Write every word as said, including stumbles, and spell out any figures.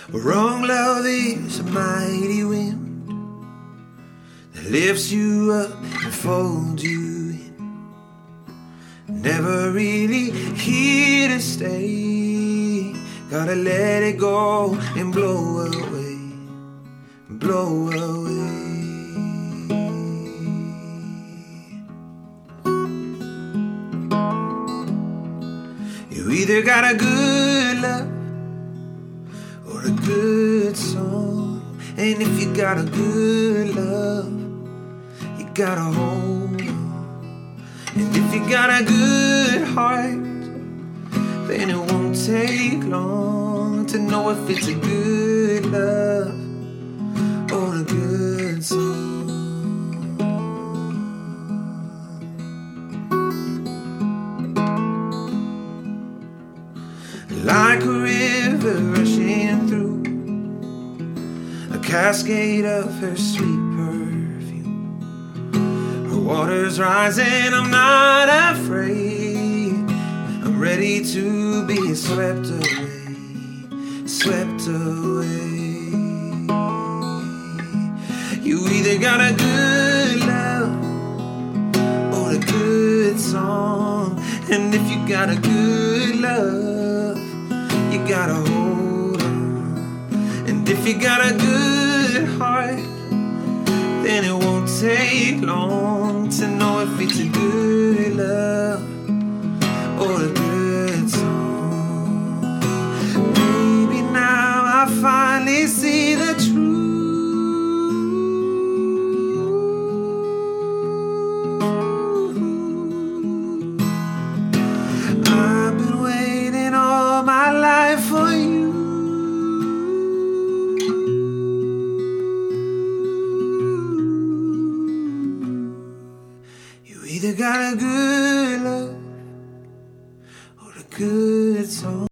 Wrong love is a mighty wind that lifts you up and folds you in. Never really here to stay. Gotta let it go and blow away, blow away. You either got a good love or a good song. And if you got a good love, you gotta hold on. And if you got a good heart, then it won't take long to know if it's a good love or a good song. Like a river rushing through a cascade of her sweet perfume. Her waters rising, I'm not afraid. I'm ready to be swept away, swept away. You either got a good love or a good song. And if you got a good love, you gotta hold on. And if you got a good heart, then it won't take long to know if it's a good love or a good song. Maybe now I finally see the truth. I've been waiting all my life for you. You either got a good love or a good song.